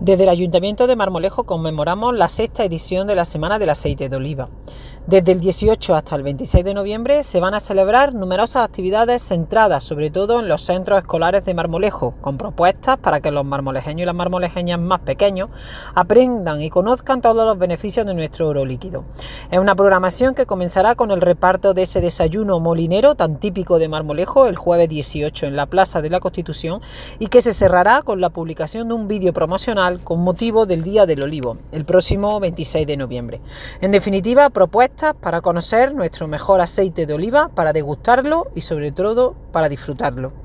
Desde el Ayuntamiento de Marmolejo conmemoramos la sexta edición de la Semana del Aceite de Oliva. Desde el 18 hasta el 26 de noviembre se van a celebrar numerosas actividades centradas sobre todo en los centros escolares de Marmolejo, con propuestas para que los marmolejeños y las marmolejeñas más pequeños aprendan y conozcan todos los beneficios de nuestro oro líquido. Es una programación que comenzará con el reparto de ese desayuno molinero tan típico de Marmolejo el jueves 18 en la Plaza de la Constitución y que se cerrará con la publicación de un vídeo promocional con motivo del Día del Olivo, el próximo 26 de noviembre. En definitiva, propuestas para conocer nuestro mejor aceite de oliva, para degustarlo y sobre todo para disfrutarlo.